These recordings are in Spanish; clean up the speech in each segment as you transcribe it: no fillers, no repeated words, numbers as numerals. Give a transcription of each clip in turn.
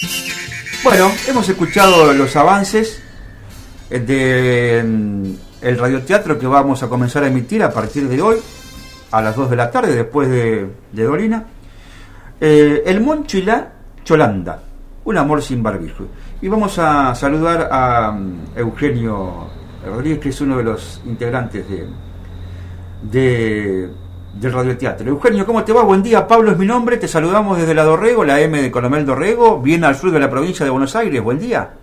Bueno, hemos escuchado los avances de el radioteatro que vamos a comenzar a emitir a partir de hoy, a las 2 de la tarde, después de Dolina. El Moncho y la Cholanda, un amor sin barbijo. Y vamos a saludar a Eugenio Rodríguez, que es uno de los integrantes del radioteatro. Eugenio, ¿cómo te va? Buen día, Pablo es mi nombre, te saludamos desde la Dorrego, la M de Coronel Dorrego, bien al sur de la provincia de Buenos Aires. Buen día.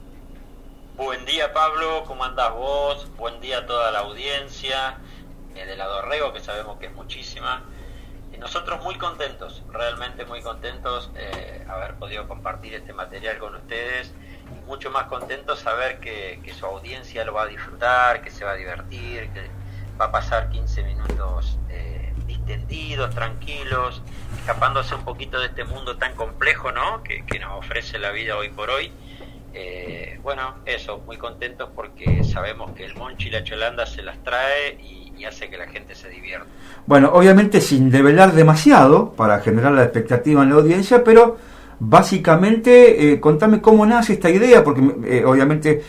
Buen día, Pablo, ¿cómo andás vos? Buen día a toda la audiencia de la Dorrego, que sabemos que es muchísima. Nosotros muy contentos, realmente muy contentos haber podido compartir este material con ustedes, y mucho más contentos saber que su audiencia lo va a disfrutar, que se va a divertir, que va a pasar 15 minutos distendidos, tranquilos, escapándose un poquito de este mundo tan complejo, ¿no?, que nos ofrece la vida hoy por hoy. Bueno, eso, muy contentos porque sabemos que el Moncho y la Cholanda se las trae y hace que la gente se divierta. Bueno, obviamente sin develar demasiado para generar la expectativa en la audiencia, pero básicamente contame cómo nace esta idea, porque obviamente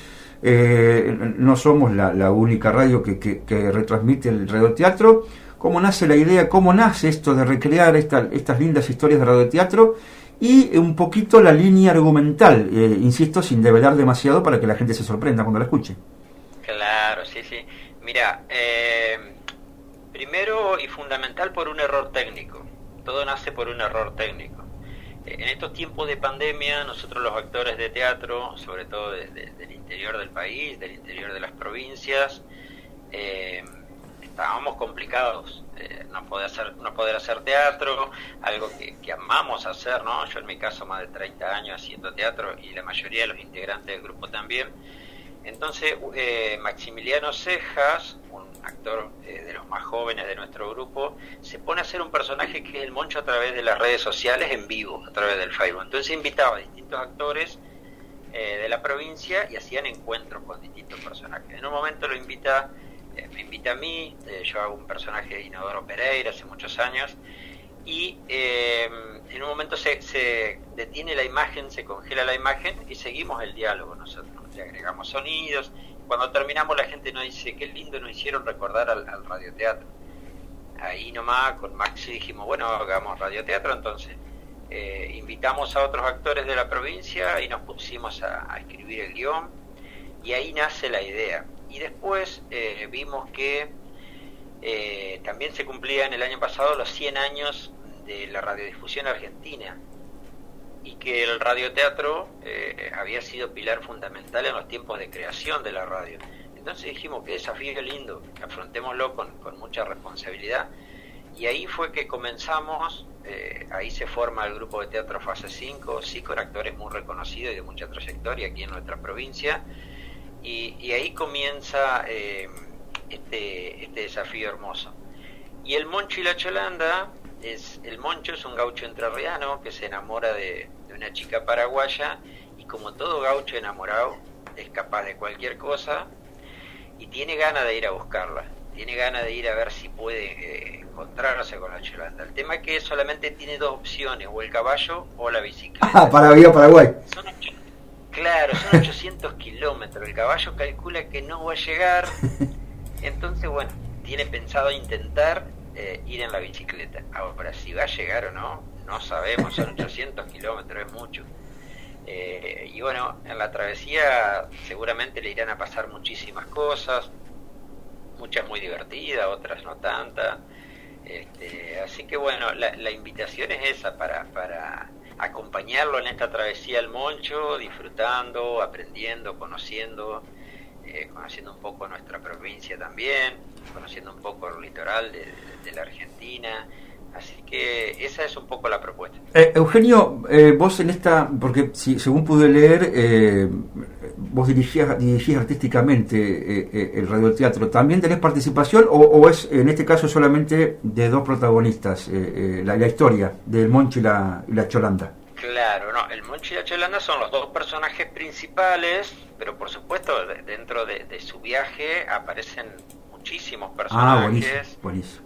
no somos la única radio que retransmite el radioteatro. ¿Cómo nace la idea? ¿Cómo nace esto de recrear estas lindas historias de radioteatro? Y un poquito la línea argumental, insisto, sin develar demasiado para que la gente se sorprenda cuando la escuche. Claro, sí. Mira, primero y fundamental por un error técnico. Todo nace por un error técnico. En estos tiempos de pandemia, nosotros los actores de teatro, sobre todo del interior del país, del interior de las provincias, estábamos complicados. No poder hacer teatro, algo que amamos hacer, ¿no? Yo en mi caso más de 30 años haciendo teatro y la mayoría de los integrantes del grupo también. Entonces Maximiliano Cejas, un actor de los más jóvenes de nuestro grupo, se pone a hacer un personaje que es el Moncho a través de las redes sociales en vivo, a través del Facebook. Entonces invitaba a distintos actores de la provincia y hacían encuentros con distintos personajes. En un momento me invita a mí, yo hago un personaje de Inodoro Pereira hace muchos años, y en un momento se detiene la imagen, se congela la imagen y seguimos el diálogo nosotros, le agregamos sonidos. Cuando terminamos la gente nos dice, qué lindo nos hicieron recordar al radioteatro. Ahí nomás con Maxi dijimos, bueno, hagamos radioteatro. Entonces invitamos a otros actores de la provincia y nos pusimos a escribir el guión, y ahí nace la idea. Y después vimos que también se cumplían el año pasado los 100 años de la radiodifusión argentina, y que el radioteatro había sido pilar fundamental en los tiempos de creación de la radio. Entonces dijimos, qué desafío lindo, afrontémoslo con mucha responsabilidad. Y ahí fue que comenzamos, ahí se forma el grupo de teatro Fase 5, sí, con actores muy reconocidos y de mucha trayectoria aquí en nuestra provincia. Y ahí comienza este desafío hermoso. Y el Moncho y la Cholanda, el Moncho es un gaucho entrerriano que se enamora de una chica paraguaya, y como todo gaucho enamorado es capaz de cualquier cosa y tiene ganas de ir a buscarla, tiene ganas de ir a ver si puede encontrarse con la Cholanda. El tema es que solamente tiene dos opciones, o el caballo o la bicicleta. Para ir a Paraguay. Claro, son 800 kilómetros, el caballo calcula que no va a llegar, entonces bueno, tiene pensado intentar ir en la bicicleta. Ahora, si va a llegar o no, no sabemos, son 800 kilómetros, es mucho. Y bueno, en la travesía seguramente le irán a pasar muchísimas cosas, muchas muy divertidas, otras no tantas. Así que bueno, la invitación es esa, para acompañarlo en esta travesía al Moncho, disfrutando, aprendiendo, conociendo un poco nuestra provincia también, conociendo un poco el litoral de la Argentina. Así que esa es un poco la propuesta. Eugenio, vos en esta, porque según pude leer, vos dirigís artísticamente el radioteatro, ¿también tenés participación o es en este caso solamente de dos protagonistas, la historia del Moncho y la Cholanda? Claro, no, el Moncho y la Cholanda son los dos personajes principales, pero por supuesto dentro de su viaje aparecen muchísimos personajes. Buenísimo.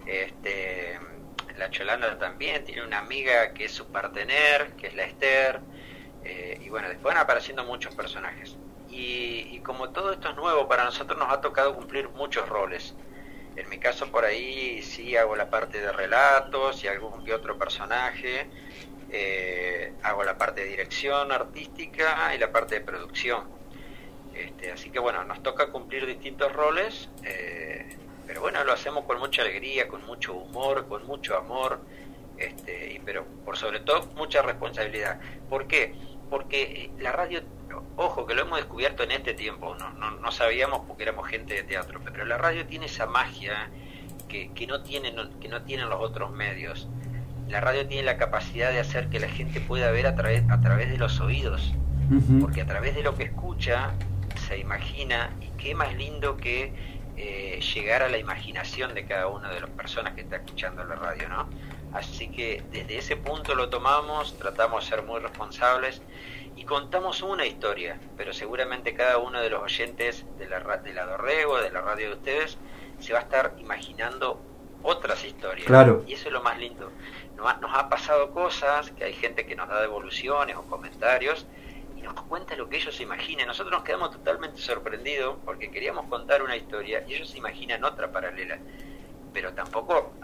La Cholanda también tiene una amiga que es su partener, que es la Esther, bueno, después van apareciendo muchos personajes. Y como todo esto es nuevo, para nosotros nos ha tocado cumplir muchos roles. En mi caso por ahí sí hago la parte de relatos y algún que otro personaje, hago la parte de dirección artística y la parte de producción. Así que bueno, nos toca cumplir distintos roles, pero bueno, lo hacemos con mucha alegría, con mucho humor, con mucho amor, pero por sobre todo mucha responsabilidad. ¿Por qué? Porque la radio, ojo, que lo hemos descubierto en este tiempo, no sabíamos porque éramos gente de teatro, pero la radio tiene esa magia que no tienen los otros medios. La radio tiene la capacidad de hacer que la gente pueda ver a través de los oídos, porque a través de lo que escucha se imagina, y qué más lindo que llegar a la imaginación de cada una de las personas que está escuchando la radio, ¿no? Así que desde ese punto lo tomamos, tratamos de ser muy responsables y contamos una historia, pero seguramente cada uno de los oyentes de la Dorrego, de la radio de ustedes, se va a estar imaginando otras historias. Claro. Y eso es lo más lindo. Nos ha pasado cosas, que hay gente que nos da devoluciones o comentarios y nos cuenta lo que ellos se imaginan. Nosotros nos quedamos totalmente sorprendidos porque queríamos contar una historia y ellos se imaginan otra paralela. Pero tampoco,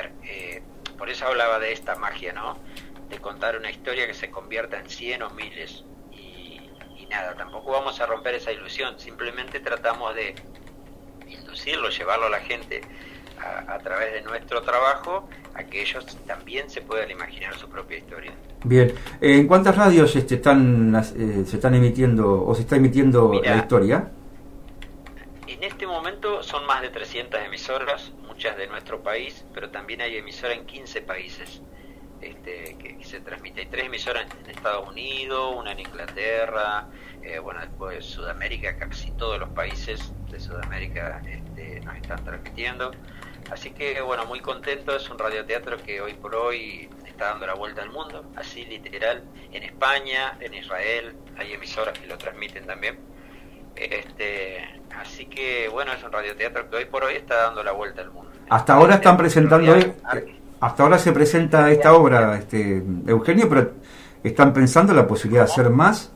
por eso hablaba de esta magia, ¿no? De contar una historia que se convierta en 100 o miles. Y nada, tampoco vamos a romper esa ilusión. Simplemente tratamos de inducirlo, llevarlo a la gente a través de nuestro trabajo, a que ellos también se puedan imaginar su propia historia. Bien. ¿En cuántas radios se están emitiendo o se está emitiendo la historia? En este momento son más de 300 emisoras, muchas de nuestro país, pero también hay emisoras en 15 países que se transmite. Hay 3 emisoras en Estados Unidos, una en Inglaterra, después Sudamérica, casi todos los países de Sudamérica nos están transmitiendo. Así que bueno, muy contento. Es un radioteatro que hoy por hoy está dando la vuelta al mundo, así literal. En España, en Israel, hay emisoras que lo transmiten también. Así que bueno, es un radioteatro que hoy por hoy está dando la vuelta al mundo. Hasta ahora están presentando, hasta ahora se presenta esta obra, Eugenio, pero ¿están pensando la posibilidad de hacer más?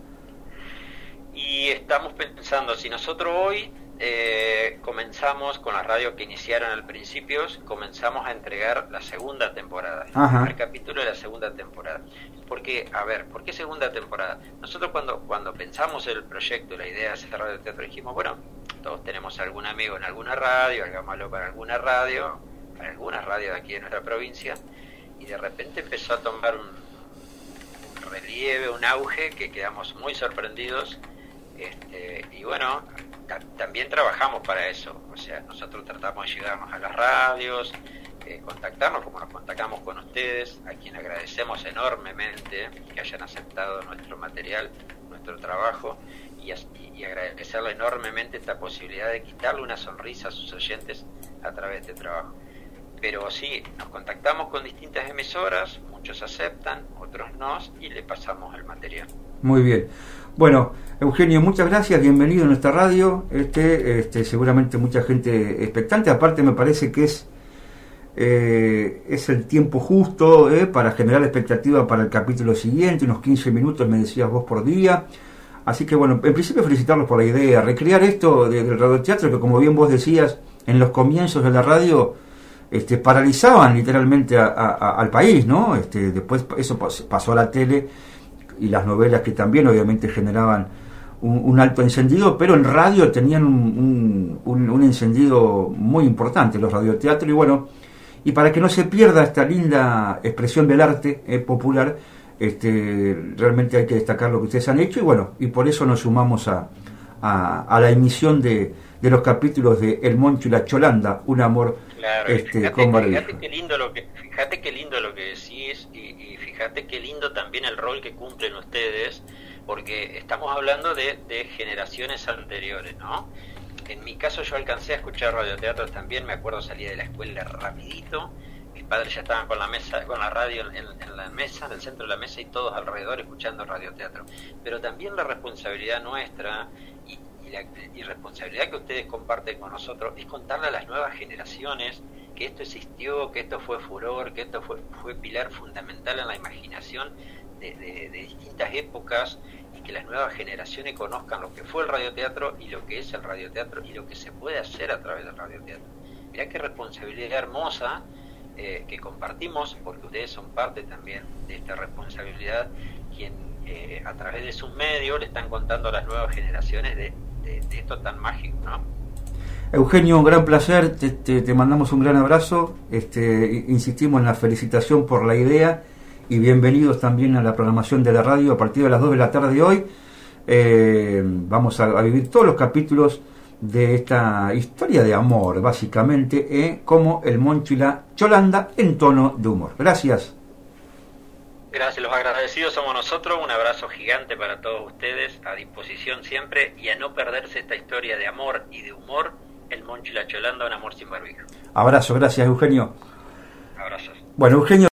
Y estamos pensando, si nosotros hoy comenzamos con las radios que iniciaron al principio, comenzamos a entregar la segunda temporada, el primer capítulo de la segunda temporada. Porque, ¿por qué segunda temporada? Nosotros cuando pensamos el proyecto, la idea de hacer radioteatro, dijimos, bueno, todos tenemos algún amigo en alguna radio, hagámoslo para algunas radios de aquí de nuestra provincia, y de repente empezó a tomar un relieve, un auge, que quedamos muy sorprendidos, y bueno, también trabajamos para eso. O sea, nosotros tratamos de llegarnos a las radios, contactarnos como nos contactamos con ustedes, a quien agradecemos enormemente que hayan aceptado nuestro material, nuestro trabajo, y agradecerle enormemente esta posibilidad de quitarle una sonrisa a sus oyentes a través de trabajo. Pero sí, nos contactamos con distintas emisoras, muchos aceptan, otros no, y le pasamos el material. Muy bien. Bueno, Eugenio, muchas gracias, bienvenido a nuestra radio. Seguramente mucha gente expectante. Aparte me parece que es el tiempo justo para generar expectativa para el capítulo siguiente, unos 15 minutos me decías vos por día. Así que bueno, en principio felicitarlos por la idea, recrear esto del radioteatro que, como bien vos decías, en los comienzos de la radio paralizaban literalmente al país, ¿no? Después eso pasó a la tele y las novelas, que también obviamente generaban un alto encendido, pero en radio tenían un encendido muy importante los radioteatros. Y bueno, y para que no se pierda esta linda expresión del arte popular, realmente hay que destacar lo que ustedes han hecho, y bueno, y por eso nos sumamos a la emisión de los capítulos de El Moncho y la Cholanda, un amor. Claro, fíjate qué lindo lo que decís, y fíjate qué lindo también el rol que cumplen ustedes, porque estamos hablando de generaciones anteriores, ¿no? En mi caso yo alcancé a escuchar radioteatros también, me acuerdo, salí de la escuela rapidito, mis padres ya estaban con la radio en la mesa, en el centro de la mesa, y todos alrededor escuchando radioteatro. Pero también la responsabilidad nuestra y responsabilidad que ustedes comparten con nosotros es contarle a las nuevas generaciones que esto existió, que esto fue furor, que esto fue pilar fundamental en la imaginación de distintas épocas, y que las nuevas generaciones conozcan lo que fue el radioteatro y lo que es el radioteatro y lo que se puede hacer a través del radioteatro. Mirá qué responsabilidad hermosa que compartimos, porque ustedes son parte también de esta responsabilidad, quien a través de sus medios le están contando a las nuevas generaciones de esto tan mágico, ¿no? Eugenio, un gran placer, te mandamos un gran abrazo, insistimos en la felicitación por la idea y bienvenidos también a la programación de la radio a partir de las 2 de la tarde de hoy. Vamos a vivir todos los capítulos de esta historia de amor, básicamente, como el Moncho y la Cholanda en tono de humor. Gracias. Gracias, los agradecidos somos nosotros. Un abrazo gigante para todos ustedes, a disposición siempre, y a no perderse esta historia de amor y de humor, el Moncho y la Cholanda, un amor sin barbijo. Abrazo, gracias Eugenio. Abrazos. Bueno, Eugenio